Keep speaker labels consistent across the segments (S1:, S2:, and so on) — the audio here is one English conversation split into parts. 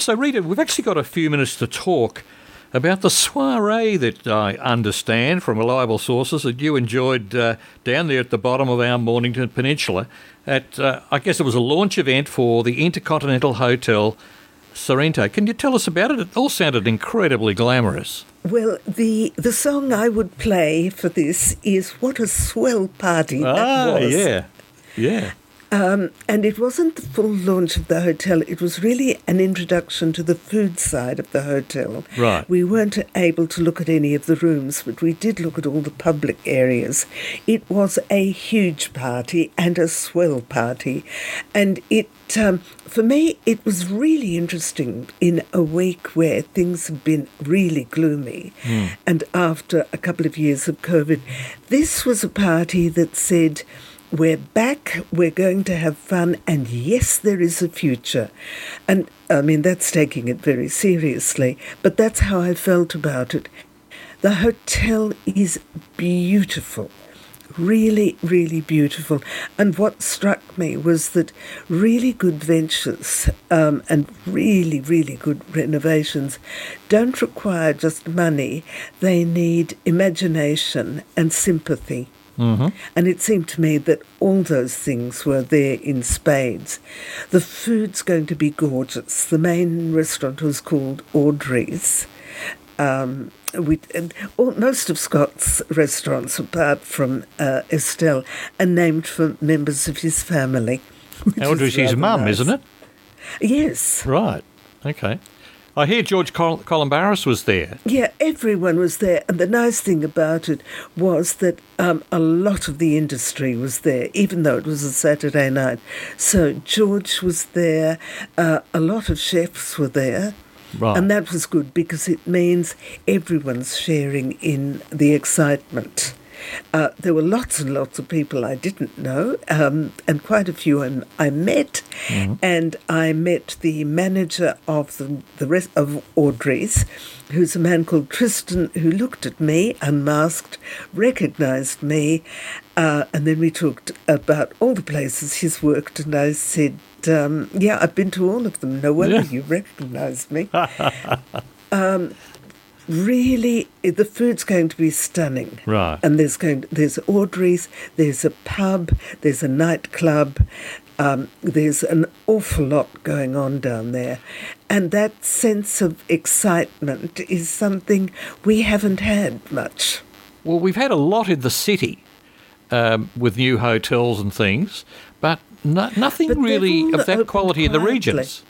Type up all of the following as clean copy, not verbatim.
S1: So, Rita, we've actually got a few minutes to talk about the soiree that I understand from reliable sources that you enjoyed down there at the bottom of our Mornington Peninsula. I guess it was a launch event for the Intercontinental Hotel Sorrento. Can you tell us about it? It all sounded incredibly glamorous.
S2: Well, the song I would play for this is What a Swell Party That Was.
S1: Yeah.
S2: And it wasn't the full launch of the hotel. It was really an introduction to the food side of the hotel.
S1: Right.
S2: We weren't able to look at any of the rooms, but we did look at all the public areas. It was a huge party and a swell party. And for me, it was really interesting in a week where things have been really gloomy. And after a couple of years of COVID, this was a party that said, we're back, we're going to have fun, and yes, there is a future. And, I mean, that's taking it very seriously, but that's how I felt about it. The hotel is beautiful, really, really beautiful. And what struck me was that really good ventures and really, really good renovations don't require just money. They need imagination and sympathy.
S1: Mm-hmm.
S2: And it seemed to me that all those things were there in spades. The food's going to be gorgeous. The main restaurant was called Audrey's. Most of Scott's restaurants, apart from Estelle, are named for members of his family.
S1: Audrey's his mum, nice. Isn't it?
S2: Yes.
S1: Right. Okay. I hear George Columbaris was there.
S2: Yeah, everyone was there. And the nice thing about it was that a lot of the industry was there, even though it was a Saturday night. So George was there. A lot of chefs were there.
S1: Right.
S2: And that was good because it means everyone's sharing in the excitement. There were lots and lots of people I didn't know, and quite a few I met. Mm-hmm. And I met the manager of the rest of Audrey's, who's a man called Tristan, who looked at me, unmasked, recognised me, and then we talked about all the places he's worked, and I said, yeah, I've been to all of them. No wonder you recognised me. Really, the food's going to be stunning.
S1: Right.
S2: And there's Audrey's, there's a pub, there's a nightclub, there's an awful lot going on down there. And that sense of excitement is something we haven't had much.
S1: Well, we've had a lot in the city with new hotels and things, but nothing really of that quality in the regions.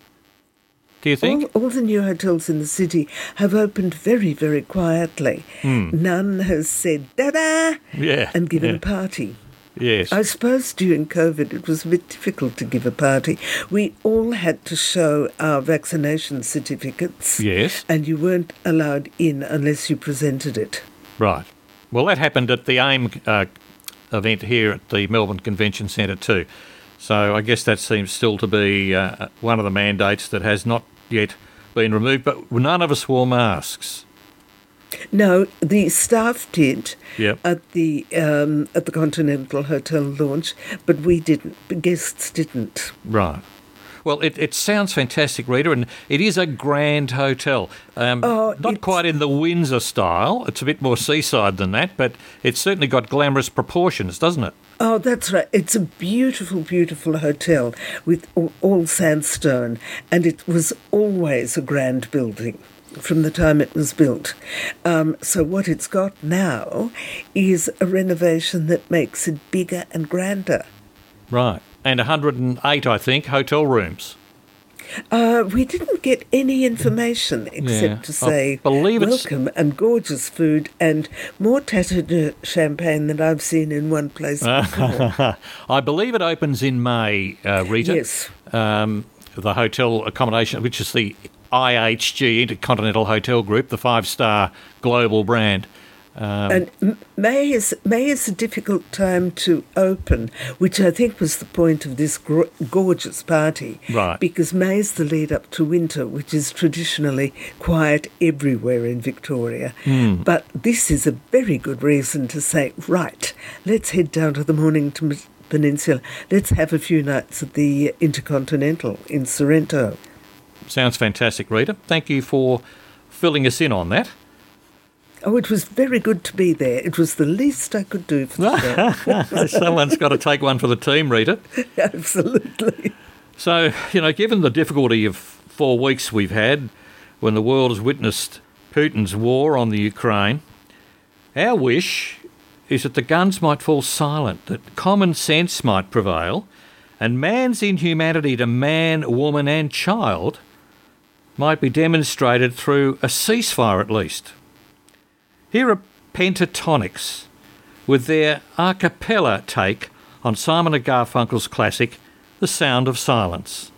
S1: Do you think?
S2: All the new hotels in the city have opened very, very quietly. None has said, da-da, and given a party.
S1: Yes.
S2: I suppose during COVID it was a bit difficult to give a party. We all had to show our vaccination certificates.
S1: Yes.
S2: And you weren't allowed in unless you presented it.
S1: Right. Well, that happened at the AIM event here at the Melbourne Convention Centre too. So I guess that seems still to be one of the mandates that has not yet been removed, but none of us wore masks.
S2: No, the staff did
S1: Yep.
S2: at the Continental Hotel launch, but we didn't. Guests didn't.
S1: Right. Well, it sounds fantastic, Rita, and it is a grand hotel. Not quite in the Windsor style. It's a bit more seaside than that, but it's certainly got glamorous proportions, doesn't it?
S2: Oh, that's right. It's a beautiful, beautiful hotel with all sandstone, and it was always a grand building from the time it was built. So what it's got now is a renovation that makes it bigger and grander.
S1: Right. And 108, I think, hotel rooms.
S2: We didn't get any information except to say welcome and gorgeous food and more Tatterdue champagne than I've seen in one place before.
S1: I believe it opens in May, Rita.
S2: Yes.
S1: The hotel accommodation, which is the IHG, Intercontinental Hotel Group, the 5-star global brand.
S2: And May is a difficult time to open, which I think was the point of this gorgeous party.
S1: Right.
S2: Because May is the lead up to winter, which is traditionally quiet everywhere in Victoria. But this is a very good reason to say, right, let's head down to the Mornington Peninsula. Let's have a few nights at the Intercontinental in Sorrento.
S1: Sounds fantastic, Rita. Thank you for filling us in on that.
S2: Oh, it was very good to be there. It was the least I could do for the show.
S1: Someone's got to take one for the team, Rita.
S2: Absolutely.
S1: So, given the difficulty of 4 weeks we've had when the world has witnessed Putin's war on the Ukraine, our wish is that the guns might fall silent, that common sense might prevail, and man's inhumanity to man, woman and child might be demonstrated through a ceasefire at least. Here are Pentatonics with their a cappella take on Simon & Garfunkel's classic, The Sound of Silence.